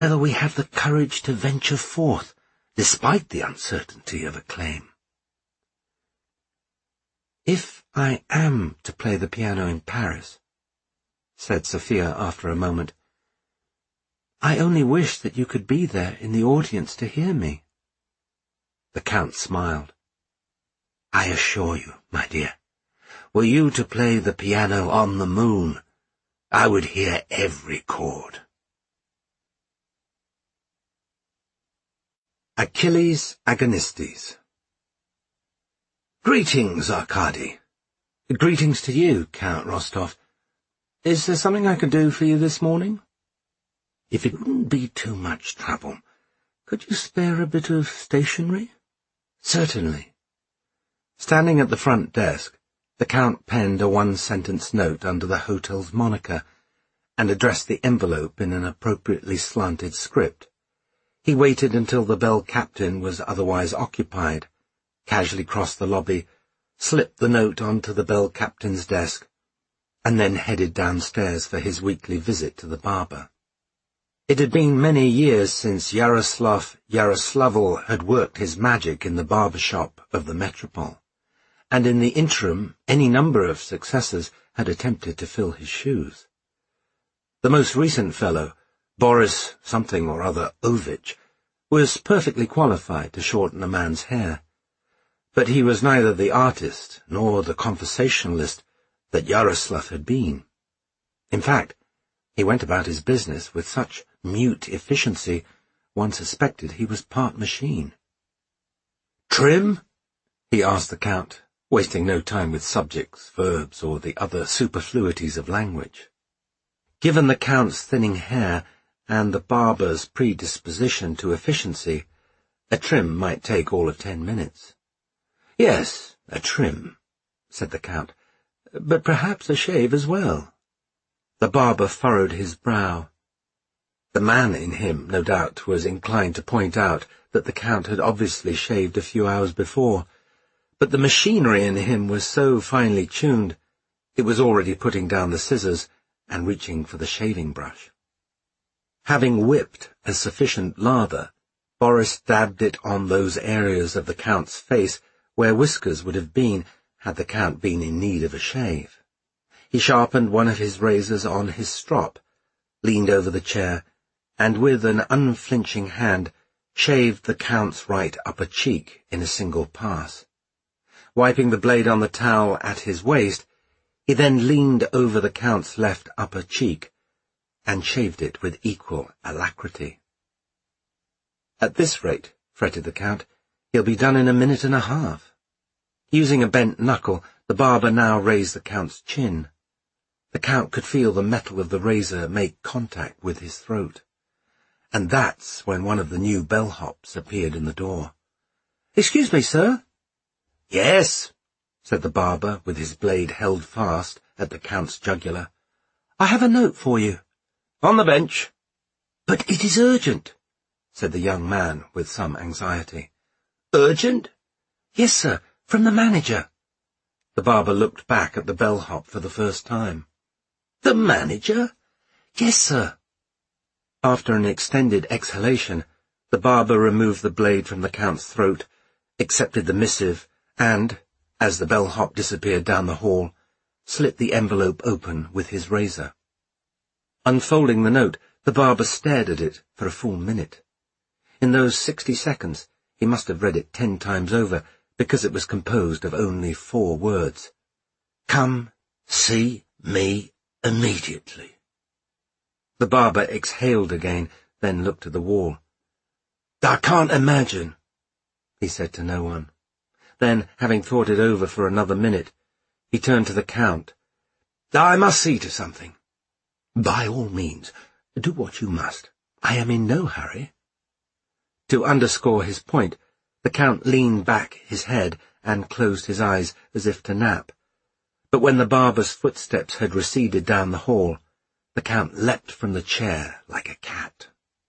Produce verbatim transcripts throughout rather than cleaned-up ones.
whether we have the courage to venture forth, despite the uncertainty of acclaim. If I am to play the piano in Paris, said Sophia after a moment, I only wish that you could be there in the audience to hear me. The Count smiled. I assure you, my dear, were you to play the piano on the moon, I would hear every chord. Achilles Agonistes. Greetings, Arkady. Greetings to you, Count Rostov. Is there something I can do for you this morning? If it wouldn't be too much trouble, could you spare a bit of stationery? Certainly. Standing at the front desk, the Count penned a one-sentence note under the hotel's moniker and addressed the envelope in an appropriately slanted script. He waited until the bell captain was otherwise occupied, casually crossed the lobby, slipped the note onto the bell captain's desk, and then headed downstairs for his weekly visit to the barber. It had been many years since Yaroslav Yaroslavl had worked his magic in the barber shop of the Metropole, and in the interim any number of successors had attempted to fill his shoes. The most recent fellow, Boris something or other Ovich, was perfectly qualified to shorten a man's hair, but he was neither the artist nor the conversationalist that Yaroslav had been. In fact, he went about his business with such mute efficiency one suspected he was part machine. "Trim?" he asked the Count, wasting no time with subjects, verbs, or the other superfluities of language. Given the Count's thinning hair and the barber's predisposition to efficiency, a trim might take all of ten minutes. "Yes, a trim," said the Count, "but perhaps a shave as well." The barber furrowed his brow. The man in him, no doubt, was inclined to point out that the Count had obviously shaved a few hours before, but the machinery in him was so finely tuned, it was already putting down the scissors and reaching for the shaving brush. Having whipped a sufficient lather, Boris dabbed it on those areas of the Count's face where whiskers would have been had the Count been in need of a shave. He sharpened one of his razors on his strop, leaned over the chair, and with an unflinching hand shaved the Count's right upper cheek in a single pass. Wiping the blade on the towel at his waist, he then leaned over the Count's left upper cheek and shaved it with equal alacrity. "At this rate," fretted the Count, "he'll be done in a minute and a half." Using a bent knuckle, the barber now raised the Count's chin. The Count could feel the metal of the razor make contact with his throat. And that's when one of the new bellhops appeared in the door. "Excuse me, sir?" "Yes," said the barber, with his blade held fast at the Count's jugular. "I have a note for you." "On the bench." "But it is urgent," said the young man with some anxiety. "Urgent?" "Yes, sir, from the manager." The barber looked back at the bellhop for the first time. "The manager?" "Yes, sir." After an extended exhalation, the barber removed the blade from the Count's throat, accepted the missive, and, as the bellhop disappeared down the hall, slit the envelope open with his razor. Unfolding the note, the barber stared at it for a full minute. In those sixty seconds, he must have read it ten times over, because it was composed of only four words. "Come, see me immediately." The barber exhaled again, then looked at the wall. "I can't imagine," he said to no one. Then, having thought it over for another minute, he turned to the Count. "I must see to something." "By all means, do what you must. I am in no hurry." To underscore his point, the Count leaned back his head and closed his eyes as if to nap. But when the barber's footsteps had receded down the hall, the Count leapt from the chair like a cat.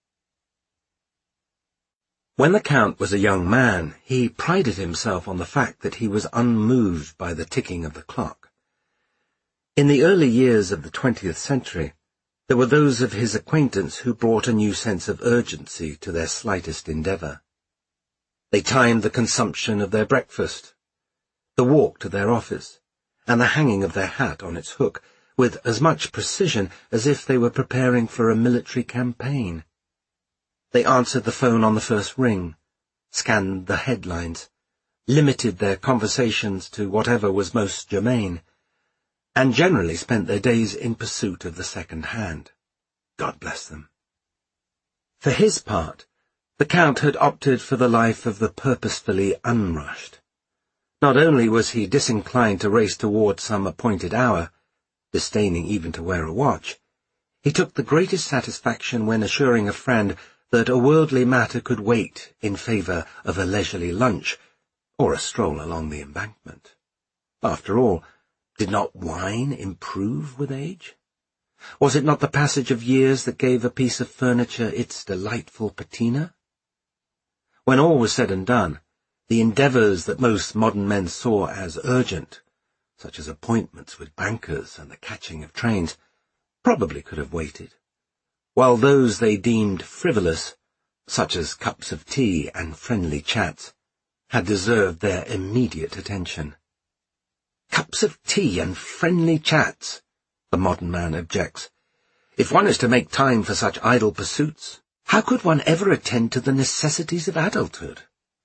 When the Count was a young man, he prided himself on the fact that he was unmoved by the ticking of the clock. In the early years of the twentieth century, There were those of his acquaintance who brought a new sense of urgency to their slightest endeavour. They timed the consumption of their breakfast, the walk to their office, and the hanging of their hat on its hook, with as much precision as if they were preparing for a military campaign. They answered the phone on the first ring, scanned the headlines, limited their conversations to whatever was most germane, and generally spent their days in pursuit of the second hand. God bless them. For his part, the Count had opted for the life of the purposefully unrushed. Not only was he disinclined to race towards some appointed hour, disdaining even to wear a watch, he took the greatest satisfaction when assuring a friend that a worldly matter could wait in favour of a leisurely lunch or a stroll along the embankment. After all, did not wine improve with age? Was it not the passage of years that gave a piece of furniture its delightful patina? When all was said and done, the endeavours that most modern men saw as urgent, such as appointments with bankers and the catching of trains, probably could have waited, while those they deemed frivolous, such as cups of tea and friendly chats, had deserved their immediate attention. Cups of tea and friendly chats, the modern man objects. If one is to make time for such idle pursuits, how could one ever attend to the necessities of adulthood?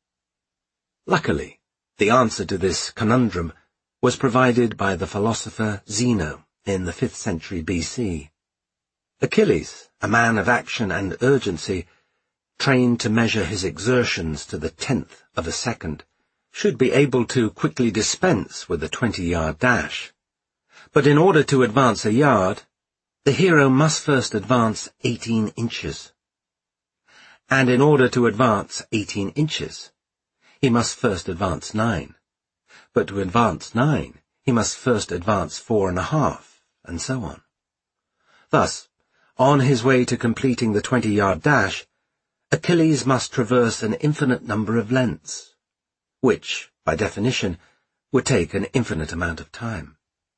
Luckily, the answer to this conundrum was provided by the philosopher Zeno in the fifth century B C. Achilles, a man of action and urgency, trained to measure his exertions to the tenth of a second, should be able to quickly dispense with a twenty-yard dash. But in order to advance a yard, the hero must first advance eighteen inches. And in order to advance eighteen inches, he must first advance nine. But to advance nine, he must first advance four and a half, and so on. Thus, on his way to completing the twenty-yard dash, Achilles must traverse an infinite number of lengths, which, by definition, would take an infinite amount of time.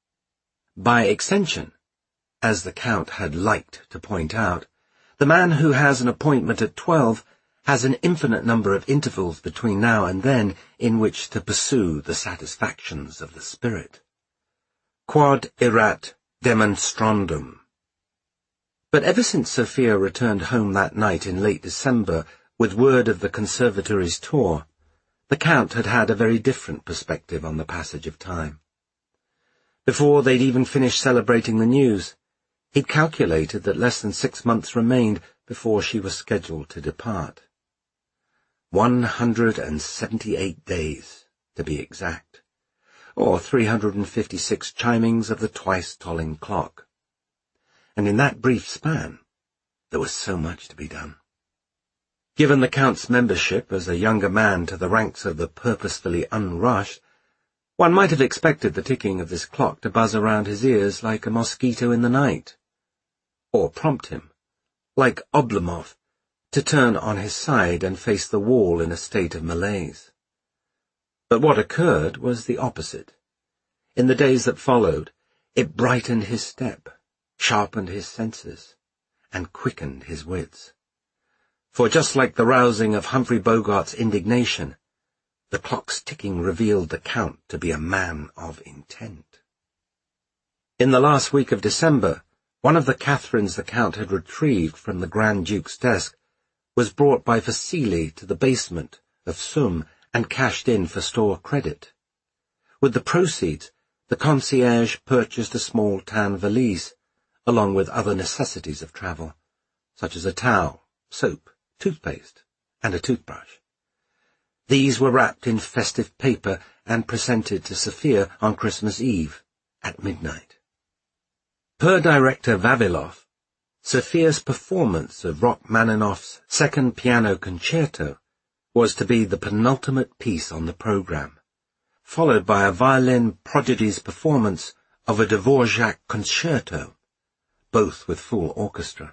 By extension, as the Count had liked to point out, the man who has an appointment at twelve has an infinite number of intervals between now and then in which to pursue the satisfactions of the spirit. Quod erat demonstrandum. But ever since Sophia returned home that night in late December with word of the conservatory's tour, the Count had had a very different perspective on the passage of time. Before they'd even finished celebrating the news, he'd calculated that less than six months remained before she was scheduled to depart. One hundred and seventy-eight days, to be exact, or three hundred and fifty-six chimings of the twice-tolling clock. And in that brief span, there was so much to be done. Given the Count's membership as a younger man to the ranks of the purposefully unrushed, one might have expected the ticking of this clock to buzz around his ears like a mosquito in the night, or prompt him, like Oblomov, to turn on his side and face the wall in a state of malaise. But what occurred was the opposite. In the days that followed, it brightened his step, sharpened his senses, and quickened his wits. For just like the rousing of Humphrey Bogart's indignation, the clock's ticking revealed the Count to be a man of intent. In the last week of December, one of the Catherines the Count had retrieved from the Grand Duke's desk was brought by Vassili to the basement of Somme and cashed in for store credit. With the proceeds, the concierge purchased a small tan valise, along with other necessities of travel, such as a towel, soap, toothpaste, and a toothbrush. These were wrapped in festive paper and presented to Sophia on Christmas Eve, at midnight. Per director Vavilov, Sophia's performance of Rachmaninoff's Second Piano Concerto was to be the penultimate piece on the programme, followed by a violin prodigy's performance of a Dvorak concerto, both with full orchestra.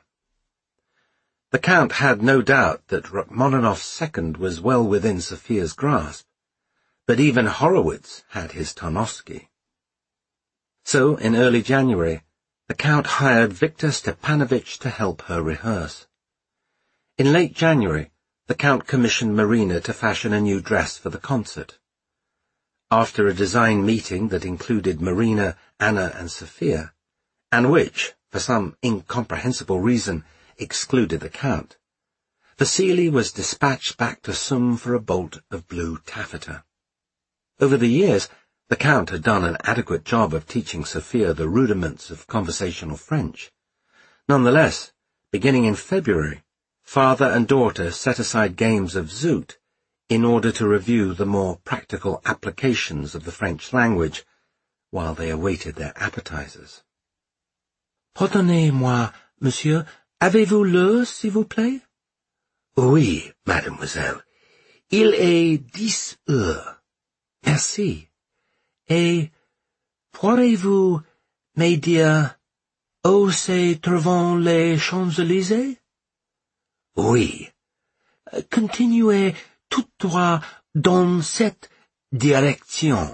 The Count had no doubt that Rachmaninoff's second was well within Sophia's grasp, but even Horowitz had his Tarnowski. So, in early January, the Count hired Victor Stepanovich to help her rehearse. In late January, the Count commissioned Marina to fashion a new dress for the concert. After a design meeting that included Marina, Anna, and Sophia, and which, for some incomprehensible reason, excluded the Count, Vasily was dispatched back to Somme for a bolt of blue taffeta. Over the years, the Count had done an adequate job of teaching Sophia the rudiments of conversational French. Nonetheless, beginning in February, father and daughter set aside games of zoot in order to review the more practical applications of the French language while they awaited their appetizers. Pardonnez-moi, monsieur, avez-vous l'heure, s'il vous plaît? Oui, mademoiselle. Il est dix heures. Merci. Et pourriez-vous me dire où se trouvent les Champs-Élysées? Oui. Continuez tout droit dans cette direction.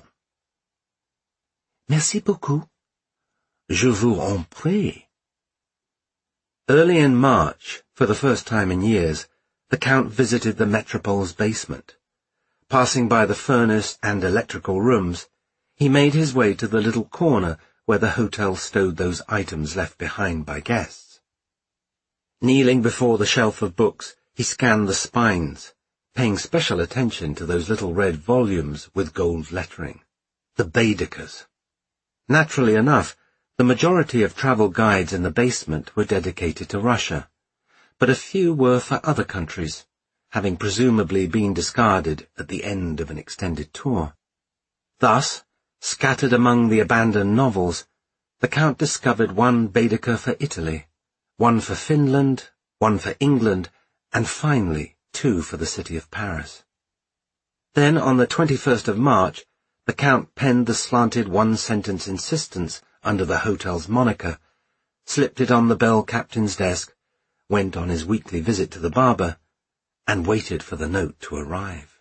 Merci beaucoup. Je vous en prie. Early in March, for the first time in years, the Count visited the Metropole's basement. Passing by the furnace and electrical rooms, he made his way to the little corner where the hotel stowed those items left behind by guests. Kneeling before the shelf of books, he scanned the spines, paying special attention to those little red volumes with gold lettering, the Baedekers. Naturally enough, the majority of travel guides in the basement were dedicated to Russia, but a few were for other countries, having presumably been discarded at the end of an extended tour. Thus, scattered among the abandoned novels, the Count discovered one Baedeker for Italy, one for Finland, one for England, and finally two for the city of Paris. Then, on the twenty-first of March, the Count penned the slanted one-sentence insistence under the hotel's moniker, slipped it on the bell captain's desk, went on his weekly visit to the barber, and waited for the note to arrive.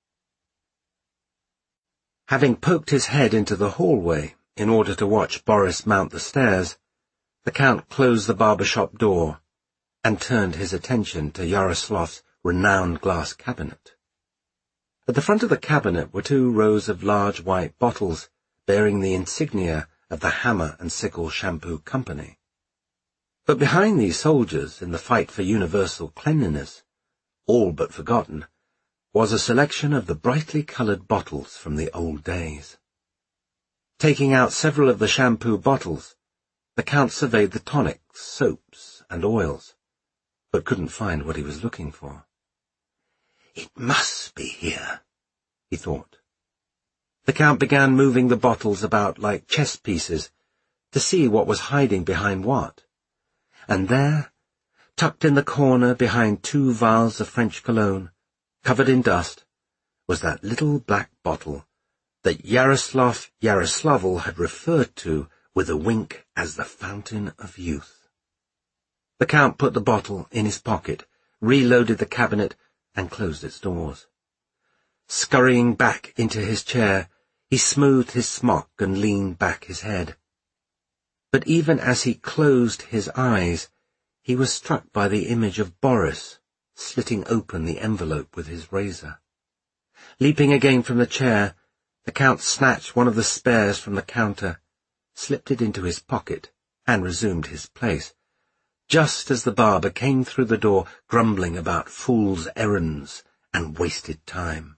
Having poked his head into the hallway in order to watch Boris mount the stairs, the Count closed the barber shop door and turned his attention to Yaroslav's renowned glass cabinet. At the front of the cabinet were two rows of large white bottles bearing the insignia of the Hammer and Sickle Shampoo Company. But behind these soldiers in the fight for universal cleanliness, all but forgotten, was a selection of the brightly coloured bottles from the old days. Taking out several of the shampoo bottles, the Count surveyed the tonics, soaps, and oils, but couldn't find what he was looking for. It must be here, he thought. The Count began moving the bottles about like chess pieces to see what was hiding behind what. And there, tucked in the corner behind two vials of French cologne, covered in dust, was that little black bottle that Yaroslav Yaroslavl had referred to with a wink as the fountain of youth. The Count put the bottle in his pocket, reloaded the cabinet, and closed its doors. Scurrying back into his chair, he smoothed his smock and leaned back his head. But even as he closed his eyes, he was struck by the image of Boris, slitting open the envelope with his razor. Leaping again from the chair, the Count snatched one of the spares from the counter, slipped it into his pocket, and resumed his place, just as the barber came through the door grumbling about fool's errands and wasted time.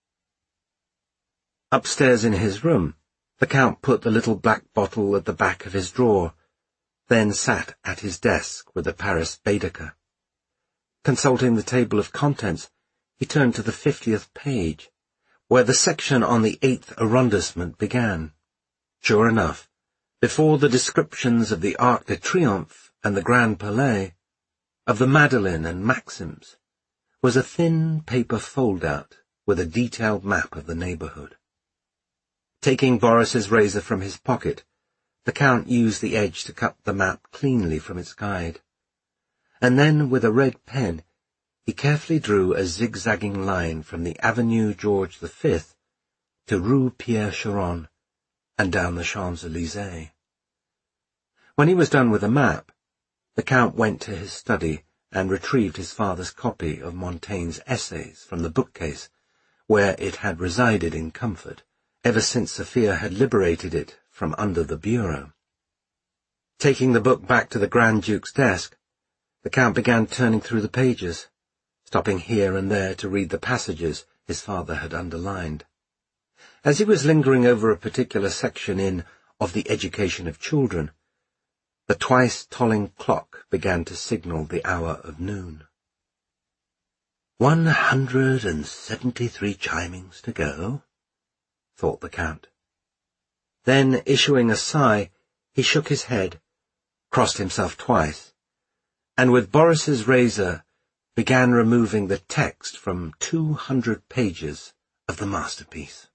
Upstairs in his room, the Count put the little black bottle at the back of his drawer, then sat at his desk with the Paris Baedeker. Consulting the table of contents, he turned to the fiftieth page, where the section on the eighth arrondissement began. Sure enough, before the descriptions of the Arc de Triomphe and the Grand Palais, of the Madeleine and Maxims, was a thin paper fold-out with a detailed map of the neighbourhood. Taking Boris's razor from his pocket, the Count used the edge to cut the map cleanly from its guide, and then with a red pen he carefully drew a zigzagging line from the Avenue George the Fifth to Rue Pierre Charon and down the Champs-Élysées. When he was done with the map, the Count went to his study and retrieved his father's copy of Montaigne's essays from the bookcase, where it had resided in comfort ever since Sophia had liberated it from under the bureau. Taking the book back to the Grand Duke's desk, the Count began turning through the pages, stopping here and there to read the passages his father had underlined. As he was lingering over a particular section in Of the Education of Children, the twice-tolling clock began to signal the hour of noon. One hundred and seventy-three chimings to go, thought the Count. Then, issuing a sigh, he shook his head, crossed himself twice, and with Boris's razor began removing the text from two hundred pages of the masterpiece.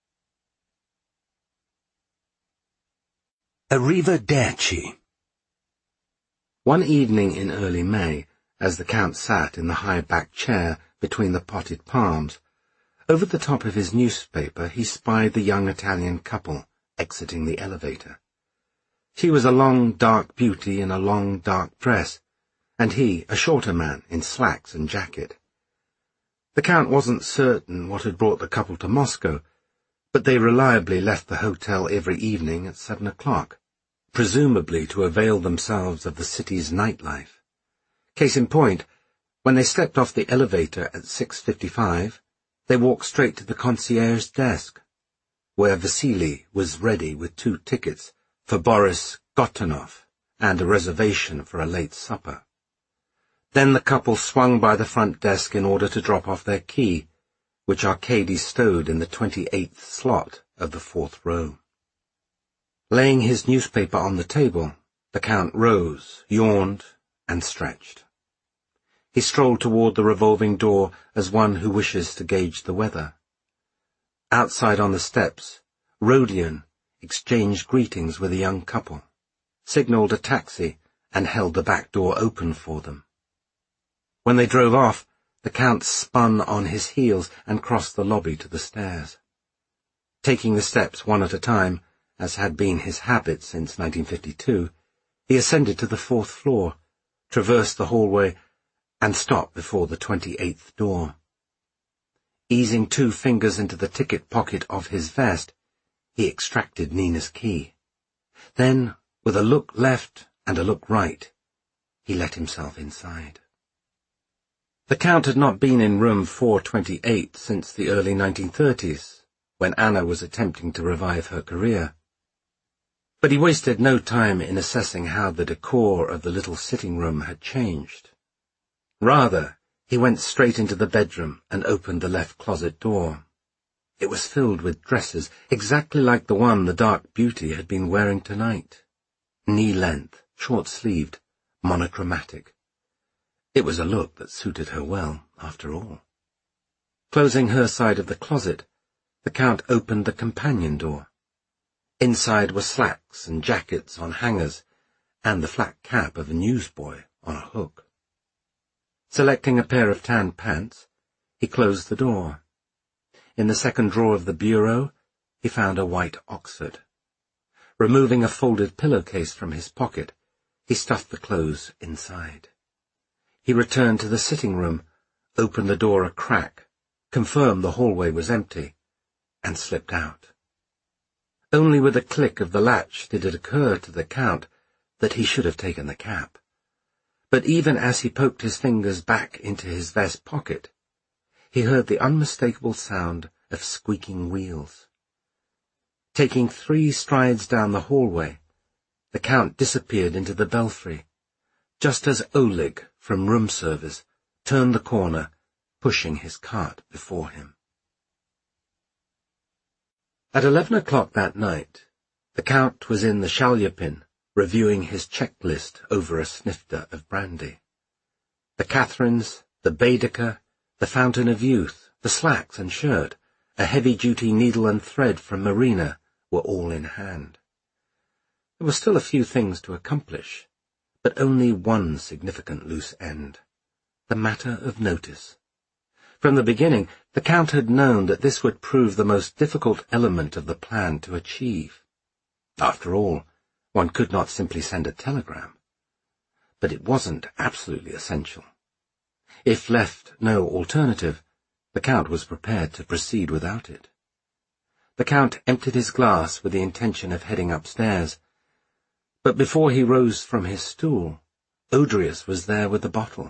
Arrivederci. One evening in early May, as the Count sat in the high-backed chair between the potted palms, over the top of his newspaper he spied the young Italian couple exiting the elevator. She was a long, dark beauty in a long, dark dress, and he, a shorter man, in slacks and jacket. The Count wasn't certain what had brought the couple to Moscow, but they reliably left the hotel every evening at seven o'clock, presumably to avail themselves of the city's nightlife. Case in point, when they stepped off the elevator at six fifty-five, they walked straight to the concierge's desk, where Vasily was ready with two tickets for Boris Gotunov and a reservation for a late supper. Then the couple swung by the front desk in order to drop off their key, which Arkady stowed in the twenty-eighth slot of the fourth row. Laying his newspaper on the table, the Count rose, yawned, and stretched. He strolled toward the revolving door as one who wishes to gauge the weather. Outside on the steps, Rodion exchanged greetings with a young couple, signalled a taxi, and held the back door open for them. When they drove off, the Count spun on his heels and crossed the lobby to the stairs. Taking the steps one at a time, as had been his habit since nineteen fifty-two, he ascended to the fourth floor, traversed the hallway, and stopped before the twenty-eighth door. Easing two fingers into the ticket pocket of his vest, he extracted Nina's key. Then, with a look left and a look right, he let himself inside. The Count had not been in room four twenty-eight since the early nineteen thirties, when Anna was attempting to revive her career. But he wasted no time in assessing how the decor of the little sitting room had changed. Rather, he went straight into the bedroom and opened the left closet door. It was filled with dresses, exactly like the one the dark beauty had been wearing tonight. Knee-length, short-sleeved, monochromatic. It was a look that suited her well, after all. Closing her side of the closet, the Count opened the companion door. Inside were slacks and jackets on hangers, and the flat cap of a newsboy on a hook. Selecting a pair of tan pants, he closed the door. In the second drawer of the bureau, he found a white Oxford. Removing a folded pillowcase from his pocket, he stuffed the clothes inside. He returned to the sitting room, opened the door a crack, confirmed the hallway was empty, and slipped out. Only with a click of the latch did it occur to the Count that he should have taken the cap. But even as he poked his fingers back into his vest pocket, he heard the unmistakable sound of squeaking wheels. Taking three strides down the hallway, the Count disappeared into the belfry, just as Oleg from room service turned the corner, pushing his cart before him. At eleven o'clock that night, the Count was in the Shalyapin, reviewing his checklist over a snifter of brandy. The Catherines, the Baedeker, the Fountain of Youth, the slacks and shirt, a heavy-duty needle and thread from Marina were all in hand. There were still a few things to accomplish, but only one significant loose end, the matter of notice. From the beginning, the Count had known that this would prove the most difficult element of the plan to achieve. After all, One could not simply send a telegram. But it wasn't absolutely essential. If left no alternative, the Count was prepared to proceed without it. The Count emptied his glass with the intention of heading upstairs, but before he rose from his stool, Odrius was there with the bottle.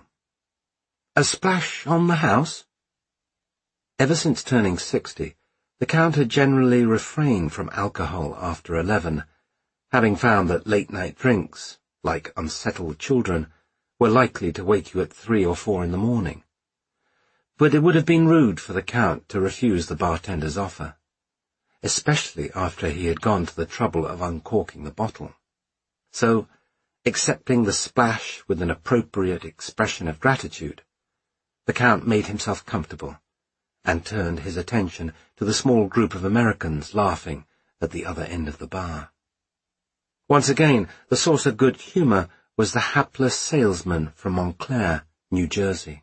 "A splash on the house?" Ever since turning sixty, the Count had generally refrained from alcohol after eleven, having found that late-night drinks, like unsettled children, were likely to wake you at three or four in the morning. But it would have been rude for the Count to refuse the bartender's offer, especially after he had gone to the trouble of uncorking the bottle. So, accepting the splash with an appropriate expression of gratitude, the Count made himself comfortable and turned his attention to the small group of Americans laughing at the other end of the bar. Once again, the source of good humour was the hapless salesman from Montclair, New Jersey.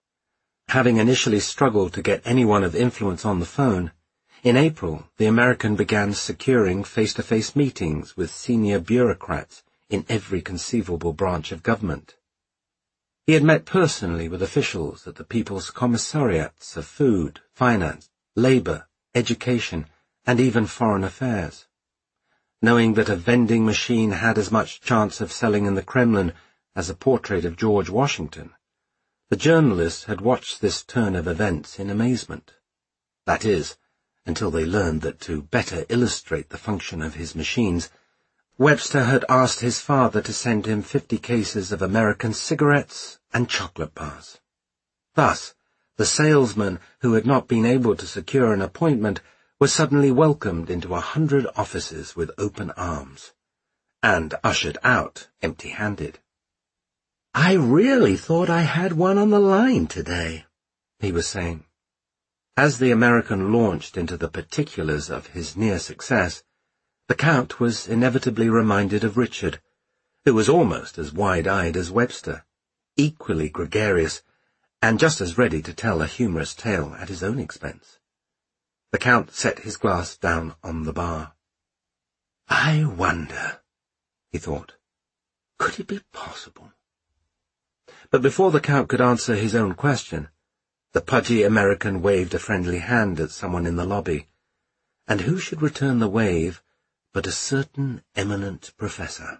Having initially struggled to get anyone of influence on the phone, in April the American began securing face-to-face meetings with senior bureaucrats in every conceivable branch of government. He had met personally with officials at the People's Commissariats of Food, Finance, Labour, Education, and even Foreign Affairs. Knowing that a vending machine had as much chance of selling in the Kremlin as a portrait of George Washington, the journalists had watched this turn of events in amazement. That is, until they learned that to better illustrate the function of his machines, Webster had asked his father to send him fifty cases of American cigarettes and chocolate bars. Thus, the salesman who had not been able to secure an appointment was suddenly welcomed into a hundred offices with open arms, and ushered out empty-handed. "I really thought I had one on the line today," he was saying. As the American launched into the particulars of his near success, the Count was inevitably reminded of Richard, who was almost as wide-eyed as Webster, equally gregarious, and just as ready to tell a humorous tale at his own expense. The Count set his glass down on the bar. "I wonder," he thought, "could it be possible?" But before the Count could answer his own question, the pudgy American waved a friendly hand at someone in the lobby, and who should return the wave but a certain eminent professor.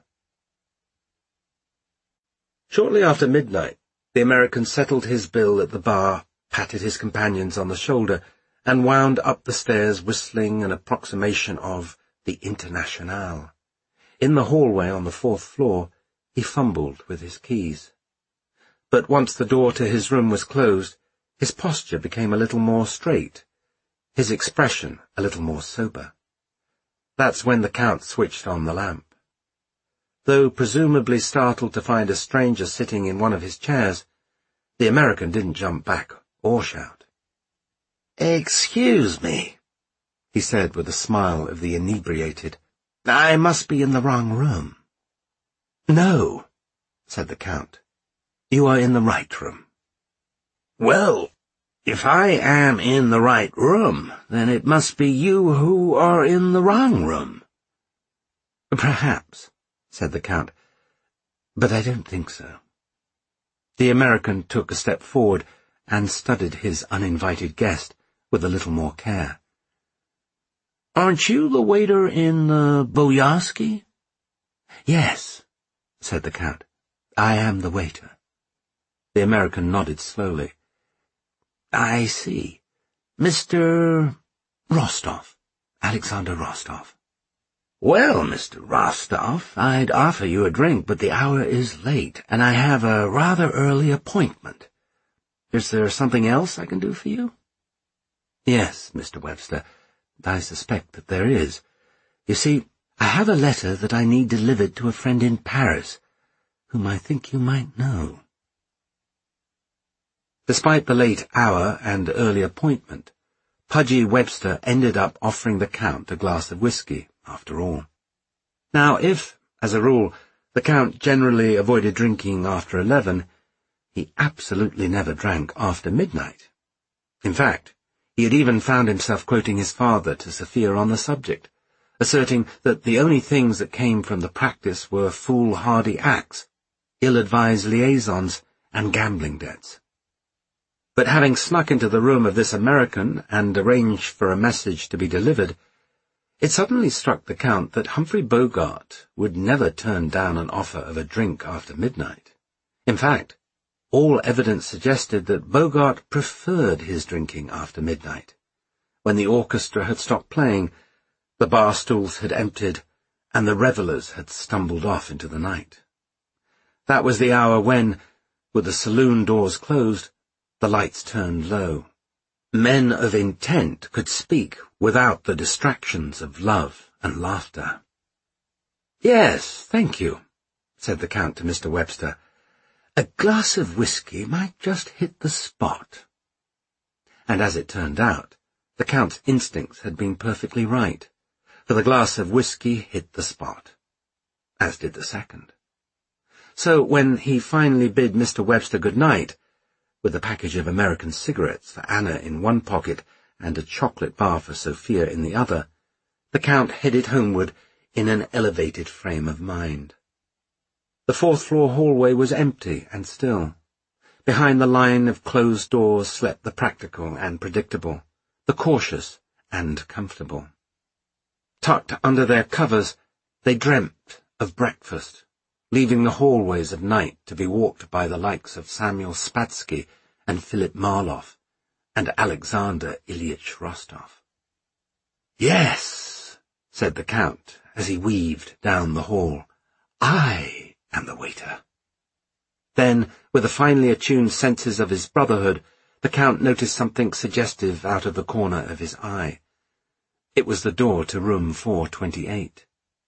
Shortly after midnight, the American settled his bill at the bar, patted his companions on the shoulder, and wound up the stairs whistling an approximation of the Internationale. In the hallway on the fourth floor, he fumbled with his keys. But once the door to his room was closed, his posture became a little more straight, his expression a little more sober. That's when the Count switched on the lamp. Though presumably startled to find a stranger sitting in one of his chairs, the American didn't jump back or shout. "Excuse me," he said with a smile of the inebriated. "I must be in the wrong room." "No," said the Count. "You are in the right room." "Well, if I am in the right room, then it must be you who are in the wrong room." "Perhaps," said the Count, "but I don't think so." The American took a step forward and studied his uninvited guest with a little more care. "Aren't you the waiter in the uh, Boyarsky?" "Yes," said the Count. "I am the waiter." The American nodded slowly. "I see. Mister Rostov, Alexander Rostov." "Well, Mister Rostov, I'd offer you a drink, but the hour is late, and I have a rather early appointment. Is there something else I can do for you?" "Yes, Mister Webster, I suspect that there is. You see, I have a letter that I need delivered to a friend in Paris, whom I think you might know." Despite the late hour and early appointment, Pudgy Webster ended up offering the Count a glass of whiskey, after all. Now, if, as a rule, the Count generally avoided drinking after eleven, he absolutely never drank after midnight. In fact, he had even found himself quoting his father to Sophia on the subject, asserting that the only things that came from the practice were foolhardy acts, ill-advised liaisons, and gambling debts. But having snuck into the room of this American and arranged for a message to be delivered, it suddenly struck the Count that Humphrey Bogart would never turn down an offer of a drink after midnight. In fact, all evidence suggested that Bogart preferred his drinking after midnight, when the orchestra had stopped playing, the bar stools had emptied, and the revellers had stumbled off into the night. That was the hour when, with the saloon doors closed, the lights turned low. Men of intent could speak without the distractions of love and laughter. "Yes, thank you," said the Count to Mister Webster. "A glass of whisky might just hit the spot." And as it turned out, the Count's instincts had been perfectly right, for the glass of whisky hit the spot, as did the second. So when he finally bid Mister Webster good night, with a package of American cigarettes for Anna in one pocket and a chocolate bar for Sophia in the other, the Count headed homeward in an elevated frame of mind. The fourth-floor hallway was empty and still. Behind the line of closed doors slept the practical and predictable, the cautious and comfortable. Tucked under their covers, they dreamt of breakfast, leaving the hallways of night to be walked by the likes of Samuel Spassky and Philip Marlowe and Alexander Ilyich Rostov. "Yes," said the Count as he weaved down the hall, "I am the waiter." Then, with the finely attuned senses of his brotherhood, the Count noticed something suggestive out of the corner of his eye. It was the door to room four twenty-eight.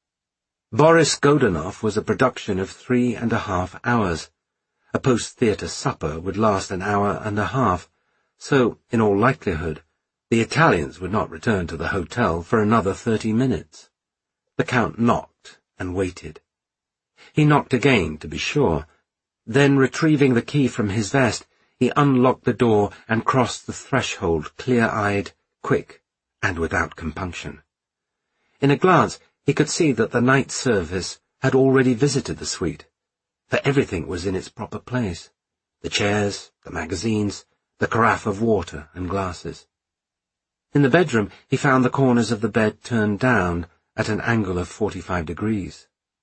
Boris Godunov was a production of three and a half hours. A post-theatre supper would last an hour and a half, so, in all likelihood, the Italians would not return to the hotel for another thirty minutes. The Count knocked and waited. He knocked again, to be sure. Then, retrieving the key from his vest, he unlocked the door and crossed the threshold clear-eyed, quick, and without compunction. In a glance, he could see that the night service had already visited the suite, for everything was in its proper place, the chairs, the magazines, the carafe of water and glasses. In the bedroom he found the corners of the bed turned down at an angle of forty-five degrees.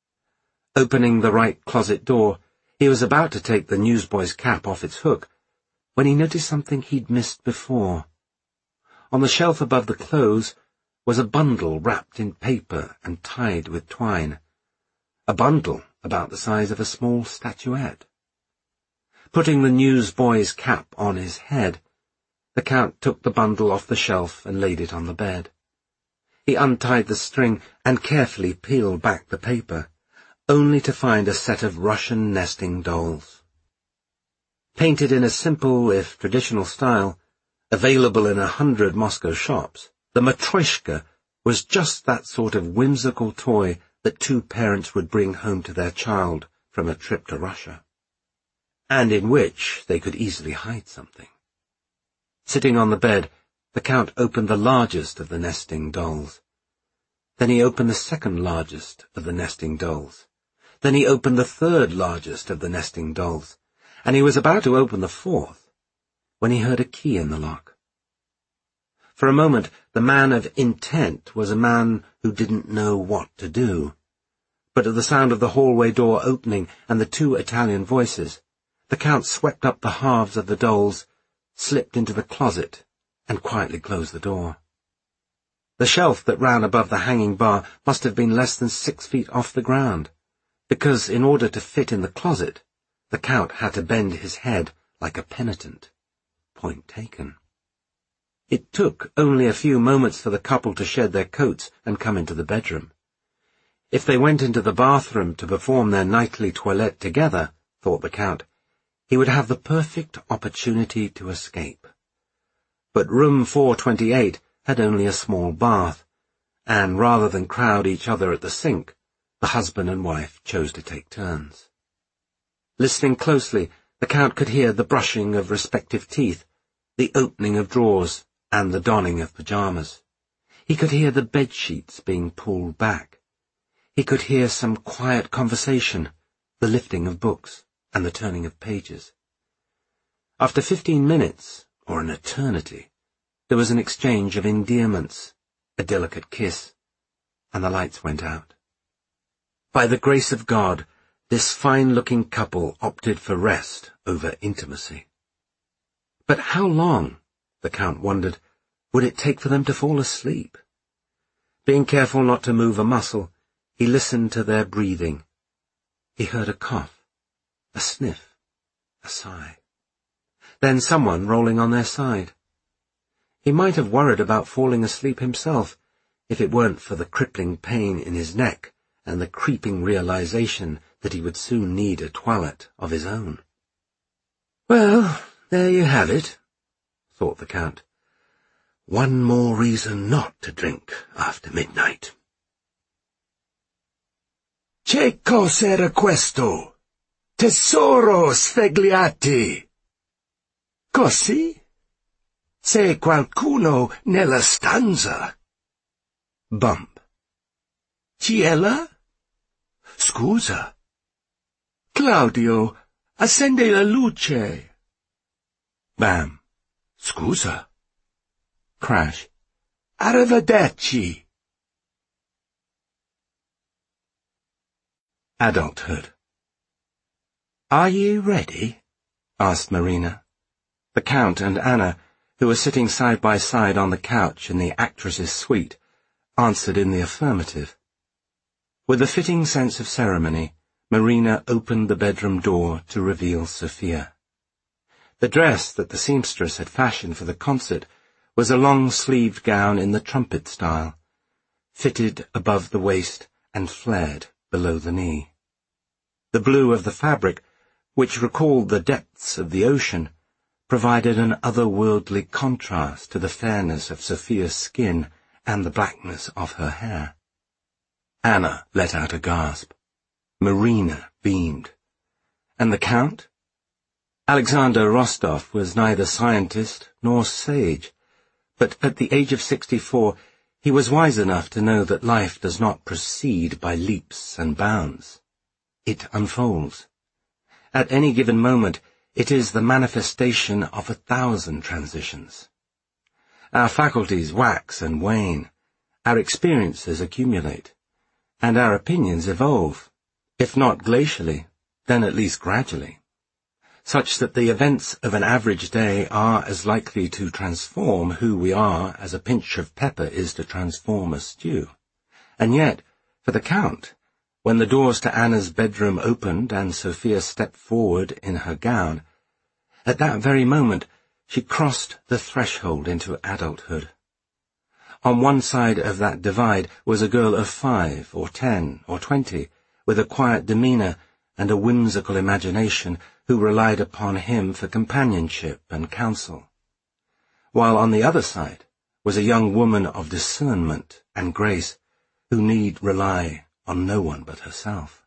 Opening the right closet door, he was about to take the newsboy's cap off its hook, when he noticed something he'd missed before. On the shelf above the clothes was a bundle wrapped in paper and tied with twine, a bundle about the size of a small statuette. Putting the newsboy's cap on his head, the Count took the bundle off the shelf and laid it on the bed. He untied the string and carefully peeled back the paper, only to find a set of Russian nesting dolls. Painted in a simple, if traditional style, available in a hundred Moscow shops, the Matryoshka was just that sort of whimsical toy that two parents would bring home to their child from a trip to Russia, and in which they could easily hide something. Sitting on the bed, the Count opened the largest of the nesting dolls. Then he opened the second largest of the nesting dolls. Then he opened the third largest of the nesting dolls, and he was about to open the fourth, when he heard a key in the lock. For a moment, the man of intent was a man who didn't know what to do. But at the sound of the hallway door opening and the two Italian voices, the Count swept up the halves of the dolls, slipped into the closet, and quietly closed the door. The shelf that ran above the hanging bar must have been less than six feet off the ground, because in order to fit in the closet, the Count had to bend his head like a penitent. Point taken. It took only a few moments for the couple to shed their coats and come into the bedroom. If they went into the bathroom to perform their nightly toilette together, thought the Count, he would have the perfect opportunity to escape. But room four twenty-eight had only a small bath, and rather than crowd each other at the sink, the husband and wife chose to take turns. Listening closely, the Count could hear the brushing of respective teeth, the opening of drawers, and the donning of pyjamas. He could hear the bedsheets being pulled back. He could hear some quiet conversation, the lifting of books, and the turning of pages. After fifteen minutes, or an eternity, there was an exchange of endearments, a delicate kiss, and the lights went out. By the grace of God, this fine-looking couple opted for rest over intimacy. But how long, the Count wondered, would it take for them to fall asleep? Being careful not to move a muscle, he listened to their breathing. He heard a cough, a sniff, a sigh. Then someone rolling on their side. He might have worried about falling asleep himself, if it weren't for the crippling pain in his neck and the creeping realization that he would soon need a toilette of his own. Well, there you have it, thought the Count. One more reason not to drink after midnight. Che cos'era questo? Tesoro sfegliati. Così? C'è qualcuno nella stanza. Bump. Ciela? Scusa. Claudio, accende la luce. Bam. Scusa. Crash. Arrivederci. Adulthood. Are you ready? Asked Marina. The Count and Anna, who were sitting side by side on the couch in the actress's suite, answered in the affirmative. With a fitting sense of ceremony, Marina opened the bedroom door to reveal Sophia. The dress that the seamstress had fashioned for the concert was a long-sleeved gown in the trumpet style, fitted above the waist and flared below the knee. The blue of the fabric, which recalled the depths of the ocean, provided an otherworldly contrast to the fairness of Sophia's skin and the blackness of her hair. Anna let out a gasp. Marina beamed. And the Count? Alexander Rostov was neither scientist nor sage, but at the age of sixty-four he was wise enough to know that life does not proceed by leaps and bounds. It unfolds. At any given moment, it is the manifestation of a thousand transitions. Our faculties wax and wane, our experiences accumulate, and our opinions evolve, if not glacially, then at least gradually, such that the events of an average day are as likely to transform who we are as a pinch of pepper is to transform a stew. And yet, for the Count, when the doors to Anna's bedroom opened and Sophia stepped forward in her gown, at that very moment she crossed the threshold into adulthood. On one side of that divide was a girl of five or ten or twenty, with a quiet demeanour and a whimsical imagination, who relied upon him for companionship and counsel, while on the other side was a young woman of discernment and grace, who need rely on no one but herself.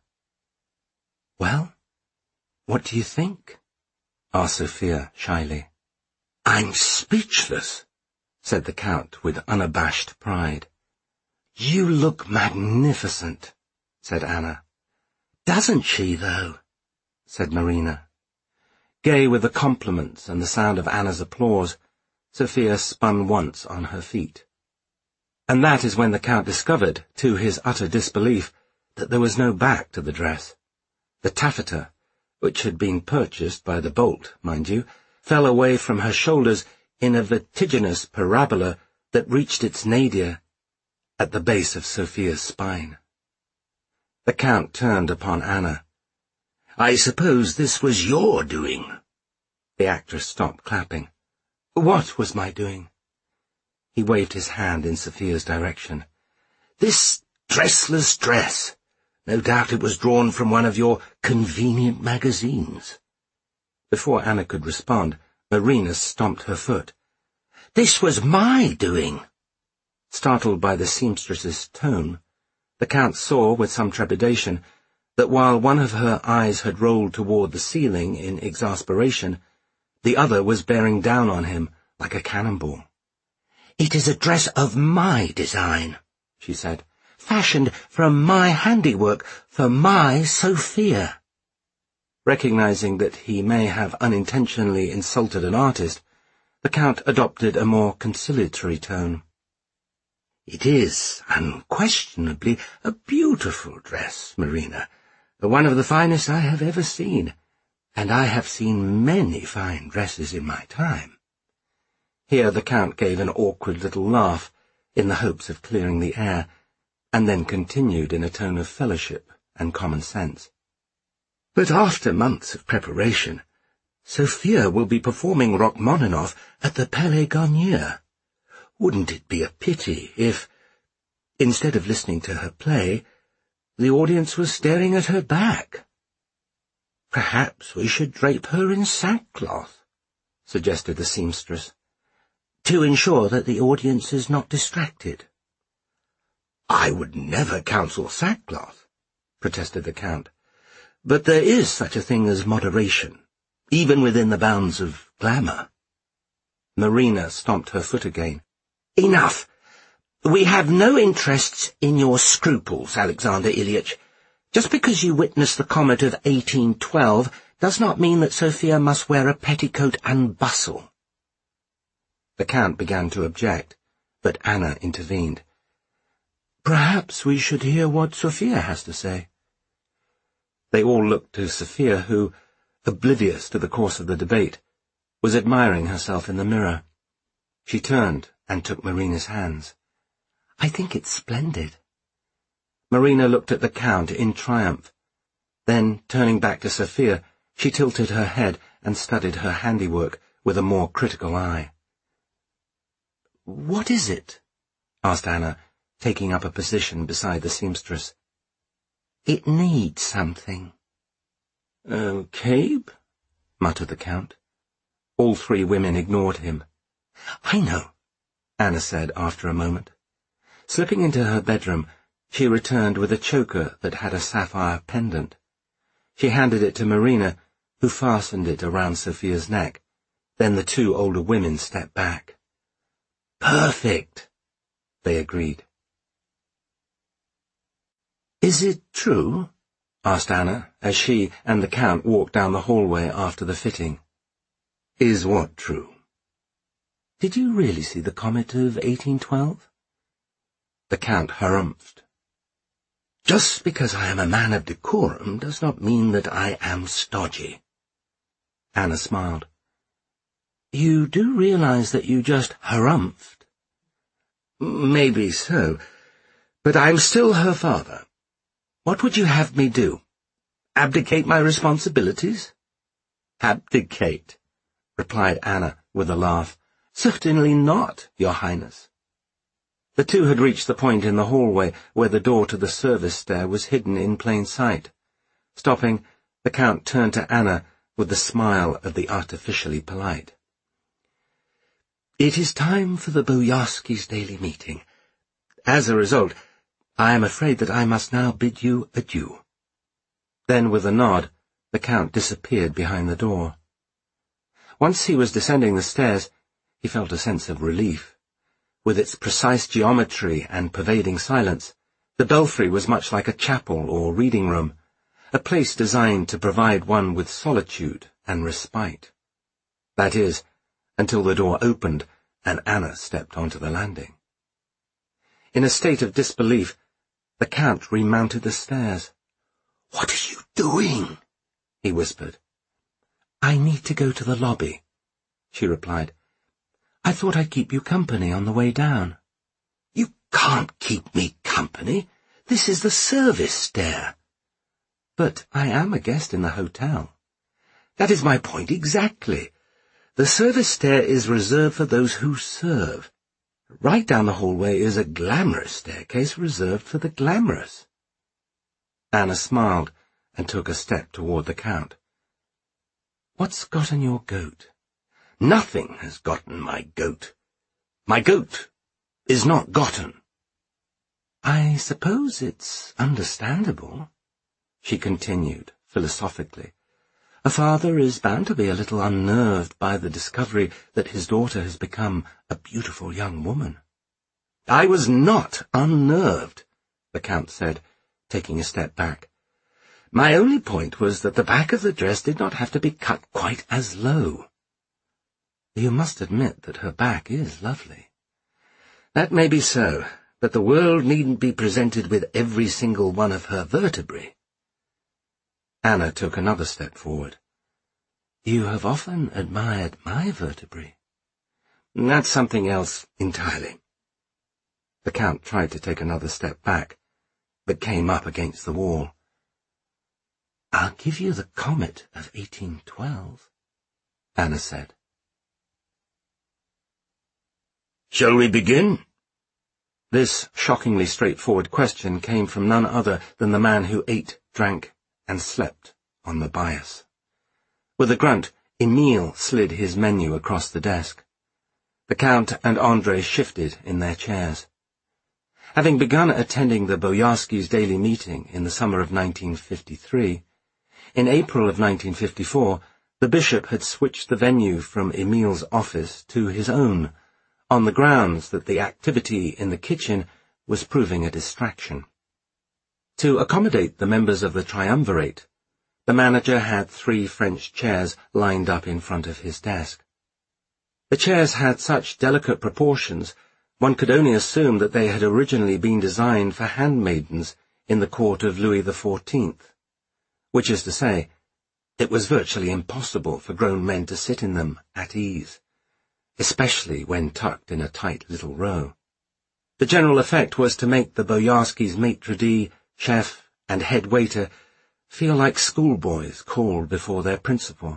"Well, what do you think?" asked Sophia shyly. "I'm speechless," said the Count with unabashed pride. "You look magnificent," said Anna. "Doesn't she, though?" said Marina. Gay with the compliments and the sound of Anna's applause, Sophia spun once on her feet. And that is when the Count discovered, to his utter disbelief, that there was no back to the dress. The taffeta, which had been purchased by the bolt, mind you, fell away from her shoulders in a vertiginous parabola that reached its nadir at the base of Sophia's spine. The Count turned upon Anna. "I suppose this was your doing." The actress stopped clapping. "What was my doing?" He waved his hand in Sophia's direction. "This dressless dress. No doubt it was drawn from one of your convenient magazines." Before Anna could respond, Marina stomped her foot. "This was my doing." Startled by the seamstress's tone, the Count saw with some trepidation that while one of her eyes had rolled toward the ceiling in exasperation, the other was bearing down on him like a cannonball. "It is a dress of my design," she said, "fashioned from my handiwork for my Sophia." Recognizing that he may have unintentionally insulted an artist, the Count adopted a more conciliatory tone. "It is unquestionably a beautiful dress, Marina, one of the finest I have ever seen, and I have seen many fine dresses in my time." Here the Count gave an awkward little laugh, in the hopes of clearing the air, and then continued in a tone of fellowship and common sense. "But after months of preparation, Sophia will be performing Rachmaninoff at the Palais Garnier. Wouldn't it be a pity if, instead of listening to her play, the audience was staring at her back?" "Perhaps we should drape her in sackcloth," suggested the seamstress, "to ensure that the audience is not distracted." "I would never counsel sackcloth," protested the Count, "but there is such a thing as moderation, even within the bounds of glamour." Marina stomped her foot again. "Enough! We have no interests in your scruples, Alexander Ilyich. Just because you witnessed the comet of eighteen twelve does not mean that Sophia must wear a petticoat and bustle." The Count began to object, but Anna intervened. "Perhaps we should hear what Sophia has to say." They all looked to Sophia, who, oblivious to the course of the debate, was admiring herself in the mirror. She turned and took Marina's hands. "I think it's splendid." Marina looked at the Count in triumph. Then, turning back to Sophia, she tilted her head and studied her handiwork with a more critical eye. "What is it?" asked Anna, taking up a position beside the seamstress. "It needs something." "A cape?" muttered the Count. All three women ignored him. "I know," Anna said after a moment. Slipping into her bedroom, she returned with a choker that had a sapphire pendant. She handed it to Marina, who fastened it around Sophia's neck. Then the two older women stepped back. "Perfect," they agreed. "Is it true?" asked Anna, as she and the Count walked down the hallway after the fitting. "Is what true?" "Did you really see the comet of eighteen twelve? The Count harumphed. "Just because I am a man of decorum does not mean that I am stodgy." Anna smiled. "You do realize that you just harumphed?" "Maybe so, but I'm still her father. What would you have me do? Abdicate my responsibilities?" "Abdicate," replied Anna with a laugh. "Certainly not, Your Highness." The two had reached the point in the hallway where the door to the service stair was hidden in plain sight. Stopping, the Count turned to Anna with the smile of the artificially polite. "It is time for the Boyarskys' daily meeting. As a result, I am afraid that I must now bid you adieu." Then, with a nod, the Count disappeared behind the door. Once he was descending the stairs, he felt a sense of relief. With its precise geometry and pervading silence, the belfry was much like a chapel or reading room, a place designed to provide one with solitude and respite. That is, until the door opened and Anna stepped onto the landing. In a state of disbelief, the Count remounted the stairs. "What are you doing?" he whispered. "I need to go to the lobby," she replied. "I thought I'd keep you company on the way down." "You can't keep me company. This is the service stair." "But I am a guest in the hotel." "That is my point exactly. The service stair is reserved for those who serve. Right down the hallway is a glamorous staircase reserved for the glamorous." Anna smiled and took a step toward the Count. "What's gotten your goat?" "Nothing has gotten my goat. My goat is not gotten." "I suppose it's understandable," she continued philosophically. A father is bound to be a little unnerved by the discovery that his daughter has become a beautiful young woman. I was not unnerved, the Count said, taking a step back. My only point was that the back of the dress did not have to be cut quite as low. You must admit that her back is lovely. That may be so, but the world needn't be presented with every single one of her vertebrae. Anna took another step forward. You have often admired my vertebrae. That's something else entirely. The Count tried to take another step back, but came up against the wall. I'll give you the comet of eighteen twelve, Anna said. Shall we begin? This shockingly straightforward question came from none other than the man who ate, drank, and slept on the bias. With a grunt, Emile slid his menu across the desk. The Count and Andrei shifted in their chairs. Having begun attending the Boyarskys' daily meeting in the summer of nineteen fifty-three, in April of nineteen fifty-four, the bishop had switched the venue from Emile's office to his own, on the grounds that the activity in the kitchen was proving a distraction. To accommodate the members of the triumvirate, the manager had three French chairs lined up in front of his desk. The chairs had such delicate proportions, one could only assume that they had originally been designed for handmaidens in the court of Louis the Fourteenth, which is to say, it was virtually impossible for grown men to sit in them at ease, especially when tucked in a tight little row. The general effect was to make the Boyarskys' maitre d', chef, and head waiter feel like schoolboys called before their principal.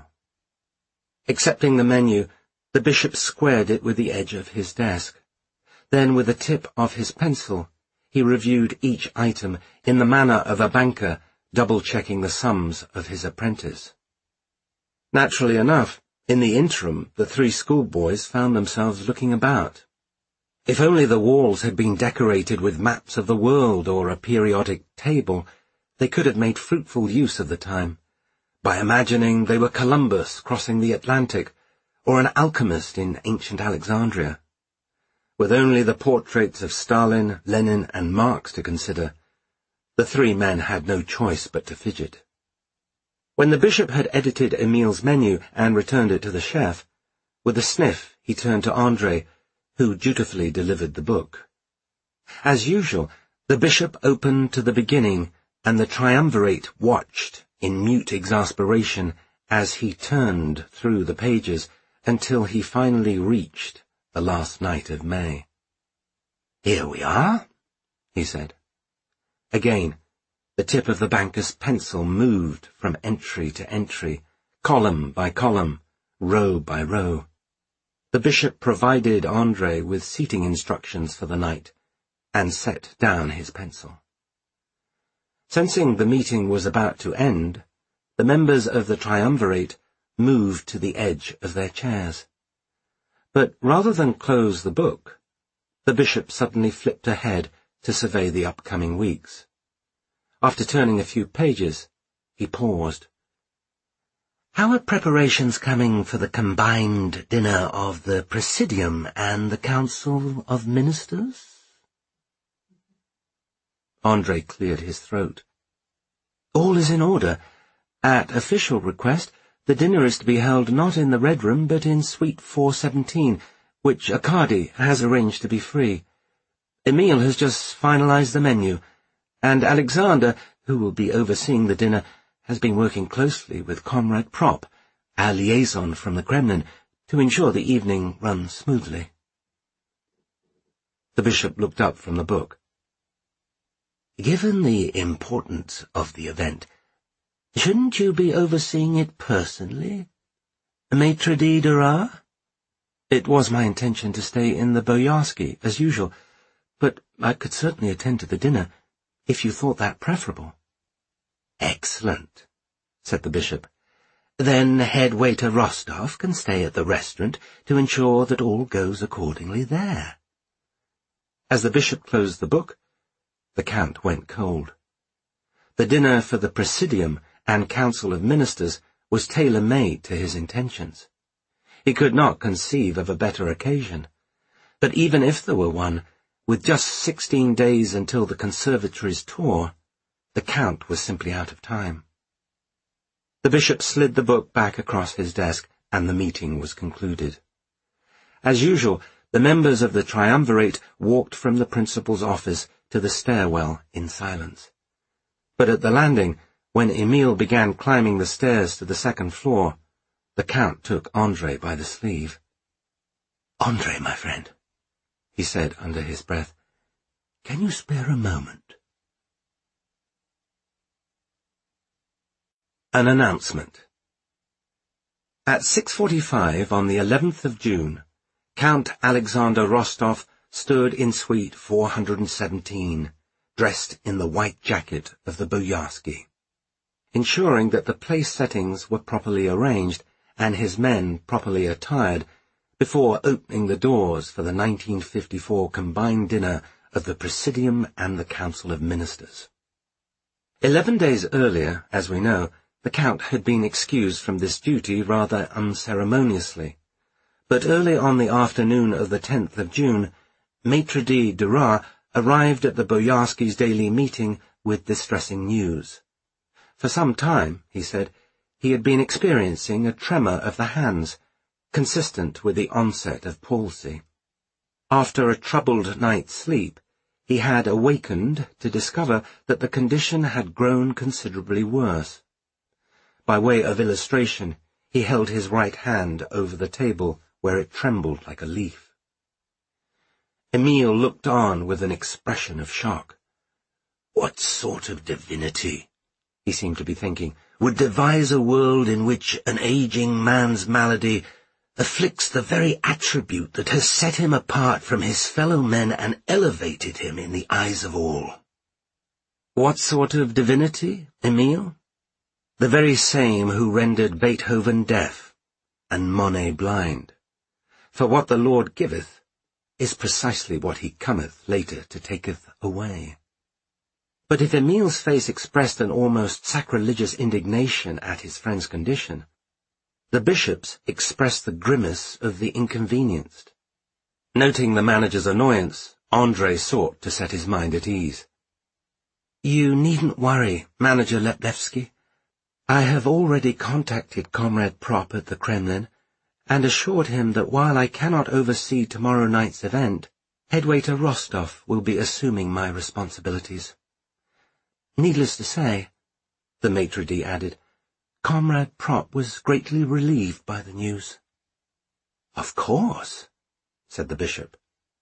Accepting the menu, the bishop squared it with the edge of his desk. Then, with the tip of his pencil, he reviewed each item in the manner of a banker double-checking the sums of his apprentice. Naturally enough, in the interim, the three schoolboys found themselves looking about. If only the walls had been decorated with maps of the world or a periodic table, they could have made fruitful use of the time, by imagining they were Columbus crossing the Atlantic, or an alchemist in ancient Alexandria. With only the portraits of Stalin, Lenin, and Marx to consider, the three men had no choice but to fidget. When the bishop had edited Emile's menu and returned it to the chef, with a sniff he turned to Andrei, who dutifully delivered the book. As usual, the bishop opened to the beginning, and the triumvirate watched in mute exasperation as he turned through the pages until he finally reached the last night of May. "Here we are," he said. Again, the tip of the banker's pencil moved from entry to entry, column by column, row by row. The bishop provided Andrei with seating instructions for the night, and set down his pencil. Sensing the meeting was about to end, the members of the triumvirate moved to the edge of their chairs. But rather than close the book, the bishop suddenly flipped ahead to survey the upcoming weeks. After turning a few pages, he paused. "How are preparations coming for the combined dinner of the Presidium and the Council of Ministers?" Andrei cleared his throat. "All is in order. At official request, the dinner is to be held not in the Red Room, but in Suite four seventeen, which Arkady has arranged to be free. Emile has just finalized the menu, and Alexander, who will be overseeing the dinner, has been working closely with Comrade Prop, our liaison from the Kremlin, to ensure the evening runs smoothly." The bishop looked up from the book. "Given the importance of the event, shouldn't you be overseeing it personally, Maitre d' Duras?" "It was my intention to stay in the Boyarsky, as usual, but I could certainly attend to the dinner, if you thought that preferable." "Excellent," said the bishop. "Then head waiter Rostov can stay at the restaurant to ensure that all goes accordingly there." As the bishop closed the book, the Count went cold. The dinner for the Presidium and Council of Ministers was tailor-made to his intentions. He could not conceive of a better occasion. But even if there were one, with just sixteen days until the conservatory's tour, the Count was simply out of time. The bishop slid the book back across his desk, and the meeting was concluded. As usual, the members of the triumvirate walked from the principal's office to the stairwell in silence. But at the landing, when Emile began climbing the stairs to the second floor, the Count took André by the sleeve. "André, my friend," he said under his breath, "can you spare a moment?" An announcement. At six forty-five on the eleventh of June, Count Alexander Rostov stood in suite four hundred seventeen, dressed in the white jacket of the Boyarsky. Ensuring that the place settings were properly arranged and his men properly attired before opening the doors for the nineteen fifty-four combined dinner of the Presidium and the Council of Ministers. Eleven days earlier, as we know, the Count had been excused from this duty rather unceremoniously, but early on the afternoon of the tenth of June, Maitre d' Duras arrived at the Boyarskys' daily meeting with distressing news. For some time, he said, he had been experiencing a tremor of the hands, consistent with the onset of palsy. After a troubled night's sleep, he had awakened to discover that the condition had grown considerably worse. By way of illustration, he held his right hand over the table, where it trembled like a leaf. Emile looked on with an expression of shock. "What sort of divinity," he seemed to be thinking, "would devise a world in which an aging man's malady afflicts the very attribute that has set him apart from his fellow men and elevated him in the eyes of all?" "What sort of divinity, Emile? The very same who rendered Beethoven deaf and Monet blind. For what the Lord giveth is precisely what he cometh later to taketh away." But if Emile's face expressed an almost sacrilegious indignation at his friend's condition, the bishop's expressed the grimace of the inconvenienced. Noting the manager's annoyance, André sought to set his mind at ease. "You needn't worry, Manager Leplevsky. I have already contacted Comrade Prop at the Kremlin, and assured him that while I cannot oversee tomorrow night's event, Headwaiter Rostov will be assuming my responsibilities. Needless to say," the maitre d' added, "Comrade Prop was greatly relieved by the news." "Of course," said the bishop.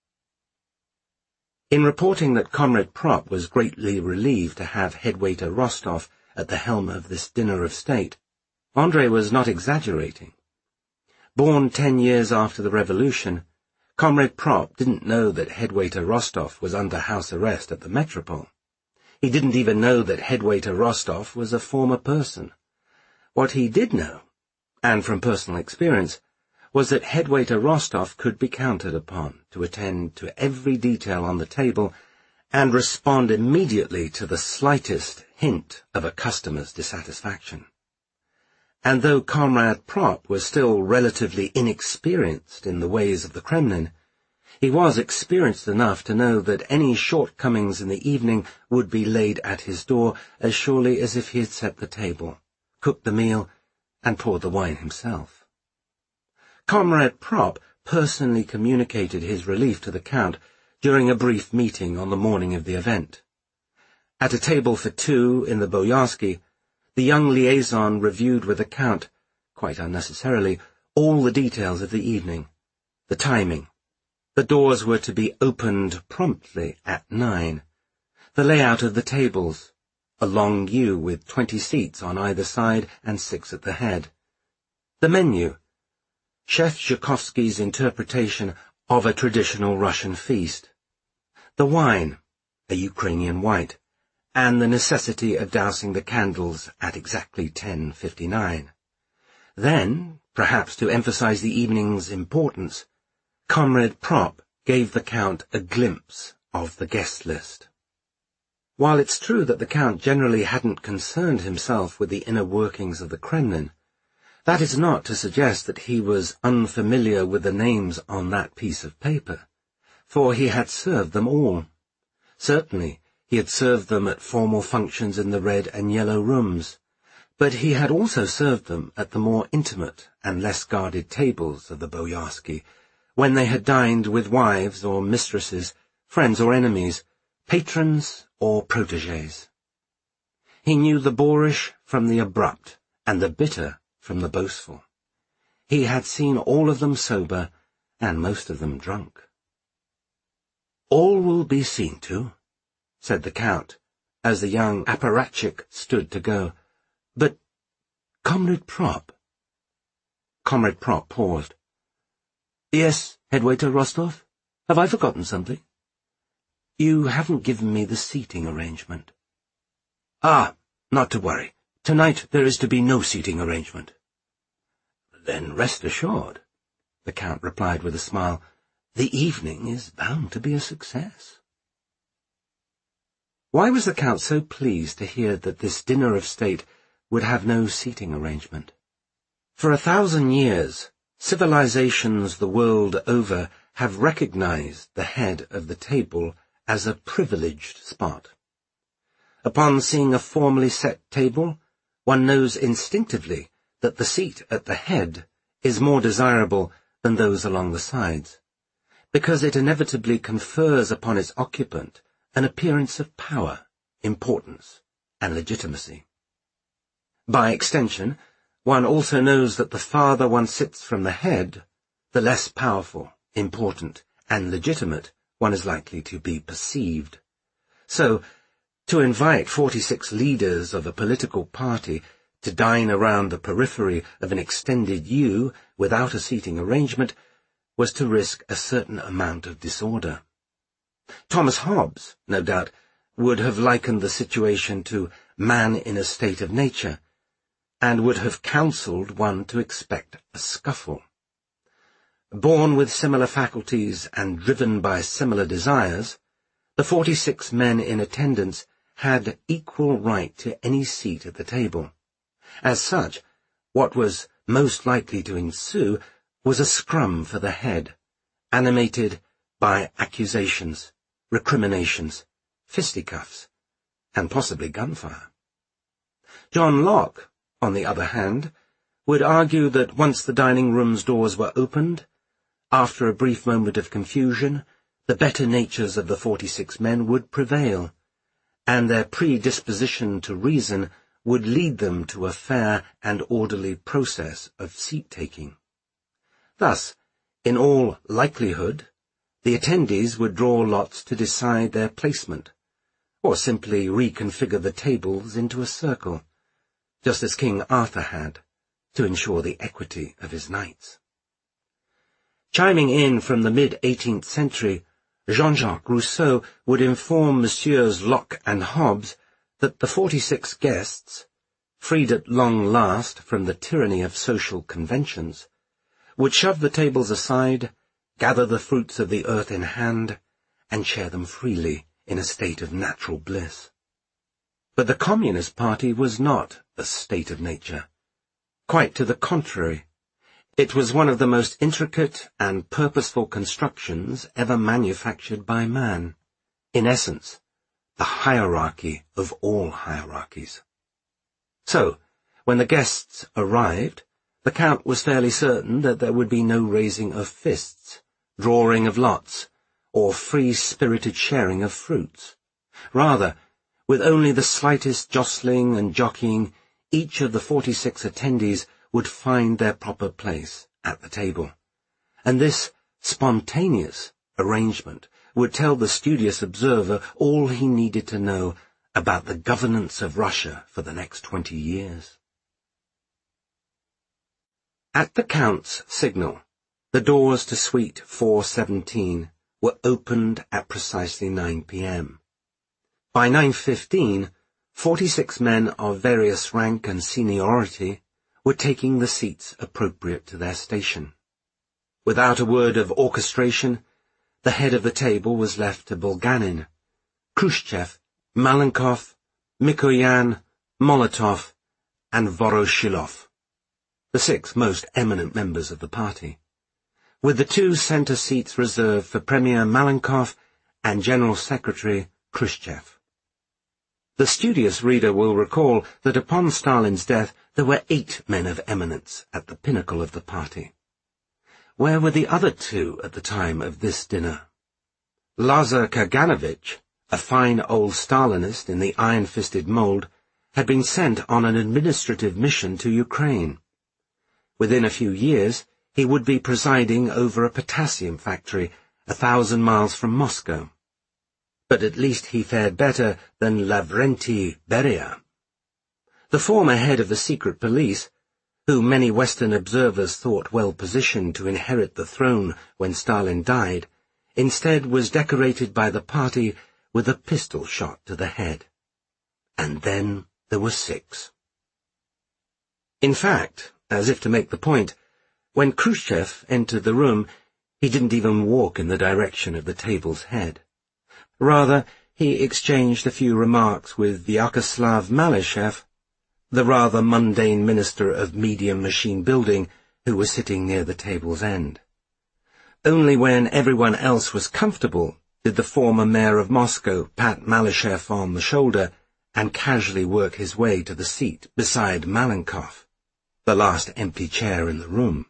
In reporting that Comrade Prop was greatly relieved to have Headwaiter Rostov at the helm of this dinner of state, André was not exaggerating. Born ten years after the Revolution, Comrade Prop didn't know that Headwaiter Rostov was under house arrest at the Metropole. He didn't even know that Headwaiter Rostov was a former person. What he did know, and from personal experience, was that Headwaiter Rostov could be counted upon to attend to every detail on the table and respond immediately to the slightest hint of a customer's dissatisfaction. And though Comrade Prop was still relatively inexperienced in the ways of the Kremlin, he was experienced enough to know that any shortcomings in the evening would be laid at his door as surely as if he had set the table, cooked the meal, and poured the wine himself. Comrade Prop personally communicated his relief to the Count during a brief meeting on the morning of the event. At a table for two in the Boyarsky, the young liaison reviewed with the Count, quite unnecessarily, all the details of the evening, the timing. The doors were to be opened promptly at nine. The layout of the tables, a long U with twenty seats on either side and six at the head. The menu, Chef Zhukovsky's interpretation of a traditional Russian feast. The wine, a Ukrainian white, and the necessity of dousing the candles at exactly ten fifty-nine. Then, perhaps to emphasize the evening's importance, Comrade Prop gave the Count a glimpse of the guest list. While it's true that the Count generally hadn't concerned himself with the inner workings of the Kremlin, That is not to suggest that he was unfamiliar with the names on that piece of paper, for he had served them all. Certainly, he had served them at formal functions in the red and yellow rooms, but he had also served them at the more intimate and less guarded tables of the Boyarsky, when they had dined with wives or mistresses, friends or enemies, patrons or protégés. He knew the boorish from the abrupt, and the bitter from the boastful. He had seen all of them sober, and most of them drunk. "All will be seen to," said the Count, as the young apparatchik stood to go. "But, Comrade Prop—" Comrade Prop paused. "Yes, head waiter Rostov? Have I forgotten something?" "You haven't given me the seating arrangement." "Ah, not to worry. Tonight there is to be no seating arrangement." "Then rest assured," the Count replied with a smile, "the evening is bound to be a success." Why was the Count so pleased to hear that this dinner of state would have no seating arrangement? For a thousand years, civilizations the world over have recognized the head of the table as a privileged spot. Upon seeing a formally set table, one knows instinctively that the seat at the head is more desirable than those along the sides, because it inevitably confers upon its occupant an appearance of power, importance, and legitimacy. By extension, one also knows that the farther one sits from the head, the less powerful, important, and legitimate one is likely to be perceived. So, to invite forty-six leaders of a political party to dine around the periphery of an extended U without a seating arrangement was to risk a certain amount of disorder. Thomas Hobbes, no doubt, would have likened the situation to man in a state of nature, and would have counselled one to expect a scuffle. Born with similar faculties and driven by similar desires, the forty-six men in attendance had equal right to any seat at the table. As such, what was most likely to ensue was a scrum for the head, animated by accusations, recriminations, fisticuffs, and possibly gunfire. John Locke, on the other hand, would argue that once the dining room's doors were opened, after a brief moment of confusion, the better natures of the forty-six men would prevail, and their predisposition to reason would lead them to a fair and orderly process of seat-taking. Thus, in all likelihood, the attendees would draw lots to decide their placement, or simply reconfigure the tables into a circle, just as King Arthur had, to ensure the equity of his knights. Chiming in from the mid-eighteenth century, Jean-Jacques Rousseau would inform Messieurs Locke and Hobbes that the forty-six guests, freed at long last from the tyranny of social conventions, would shove the tables aside, gather the fruits of the earth in hand, and share them freely in a state of natural bliss. But the Communist Party was not a state of nature. Quite to the contrary. It was one of the most intricate and purposeful constructions ever manufactured by man. In essence, the hierarchy of all hierarchies. So, when the guests arrived, the Count was fairly certain that there would be no raising of fists, drawing of lots, or free-spirited sharing of fruits. Rather, with only the slightest jostling and jockeying, each of the forty-six attendees would find their proper place at the table, and this spontaneous arrangement would tell the studious observer all he needed to know about the governance of Russia for the next twenty years. At the Count's signal, the doors to suite four seventeen were opened at precisely nine p m By nine fifteen, forty-six men of various rank and seniority were taking the seats appropriate to their station. Without a word of orchestration, the head of the table was left to Bulganin, Khrushchev, Malenkov, Mikoyan, Molotov, and Voroshilov. the six most eminent members of the party, with the two centre seats reserved for Premier Malenkov and General Secretary Khrushchev. The studious reader will recall that upon Stalin's death there were eight men of eminence at the pinnacle of the party. Where were the other two at the time of this dinner? Lazar Kaganovich, a fine old Stalinist in the iron-fisted mould, had been sent on an administrative mission to Ukraine. Within a few years, he would be presiding over a potassium factory a thousand miles from Moscow. But at least he fared better than Lavrenti Beria. The former head of the secret police, who many Western observers thought well positioned to inherit the throne when Stalin died, instead was decorated by the party with a pistol shot to the head. And then there were six. In fact, as if to make the point, when Khrushchev entered the room, he didn't even walk in the direction of the table's head. Rather, he exchanged a few remarks with Vyacheslav Malyshev, the rather mundane minister of medium machine building, who was sitting near the table's end. Only when everyone else was comfortable did the former mayor of Moscow pat Malyshev on the shoulder and casually work his way to the seat beside Malenkov, the last empty chair in the room.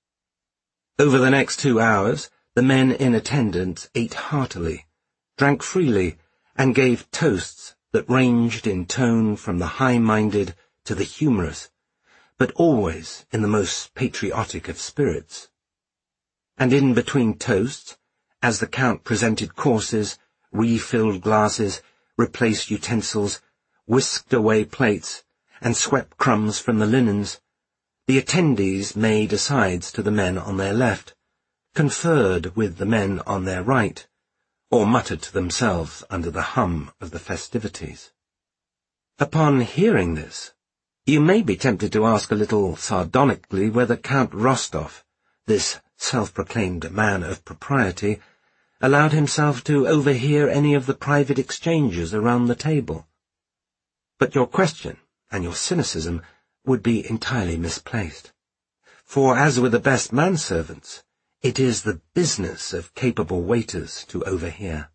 Over the next two hours, the men in attendance ate heartily, drank freely, and gave toasts that ranged in tone from the high-minded to the humorous, but always in the most patriotic of spirits. And in between toasts, as the Count presented courses, refilled glasses, replaced utensils, whisked away plates, and swept crumbs from the linens, the attendees made asides to the men on their left, conferred with the men on their right, or muttered to themselves under the hum of the festivities. Upon hearing this, you may be tempted to ask a little sardonically whether Count Rostov, this self-proclaimed man of propriety, allowed himself to overhear any of the private exchanges around the table. But your question, and your cynicism, would be entirely misplaced. For, as with the best manservants, it is the business of capable waiters to overhear.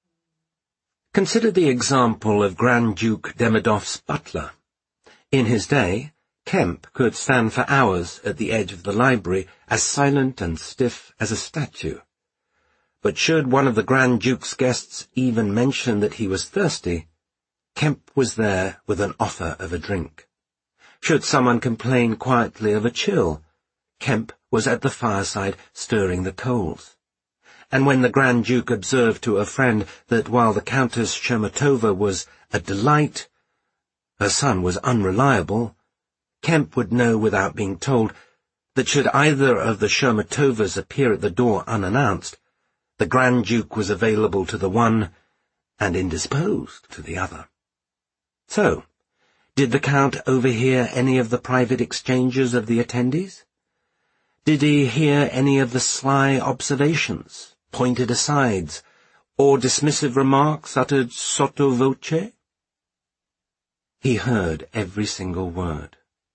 Consider the example of Grand Duke Demidov's butler. In his day, Kemp could stand for hours at the edge of the library as silent and stiff as a statue. But should one of the Grand Duke's guests even mention that he was thirsty, Kemp was there with an offer of a drink. Should someone complain quietly of a chill, Kemp was at the fireside stirring the coals. And when the Grand Duke observed to a friend that while the Countess Chermatova was a delight, her son was unreliable, Kemp would know without being told that should either of the Chermatovas appear at the door unannounced, the Grand Duke was available to the one and indisposed to the other. So, did the Count overhear any of the private exchanges of the attendees? Did he hear any of the sly observations, pointed asides, or dismissive remarks uttered sotto voce? He heard every single word.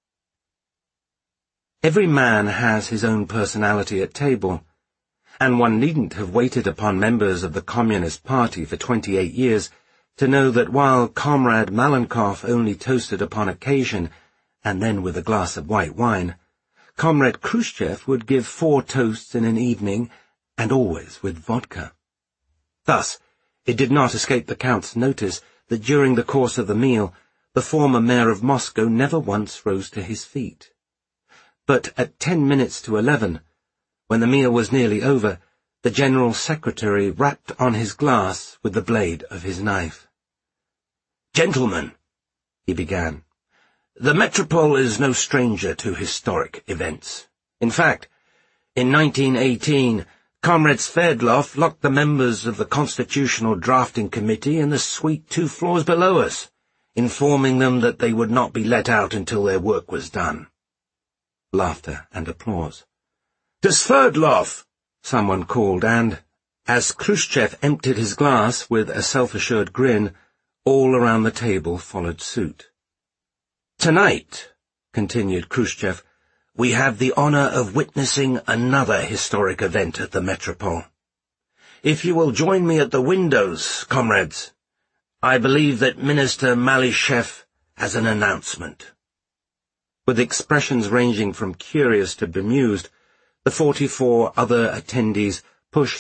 Every man has his own personality at table, and one needn't have waited upon members of the Communist Party for twenty-eight years to know that while Comrade Malenkov only toasted upon occasion, and then with a glass of white wine, Comrade Khrushchev would give four toasts in an evening, and always with vodka. Thus, it did not escape the Count's notice that during the course of the meal, the former mayor of Moscow never once rose to his feet. But at ten minutes to eleven, when the meal was nearly over, the General Secretary rapped on his glass with the blade of his knife. "Gentlemen," he began, "the Metropole is no stranger to historic events. In fact, in nineteen eighteen, Comrade Sverdlov locked the members of the Constitutional Drafting Committee in the suite two floors below us, informing them that they would not be let out until their work was done." Laughter and applause. "To Sverdlov!" someone called, and, as Khrushchev emptied his glass with a self-assured grin, all around the table followed suit. "Tonight," continued Khrushchev, we have the honor of witnessing another historic event at the Metropole. If you will join me at the windows, comrades, I believe that Minister Malyshev has an announcement." With expressions ranging from curious to bemused, the forty-four other attendees pushed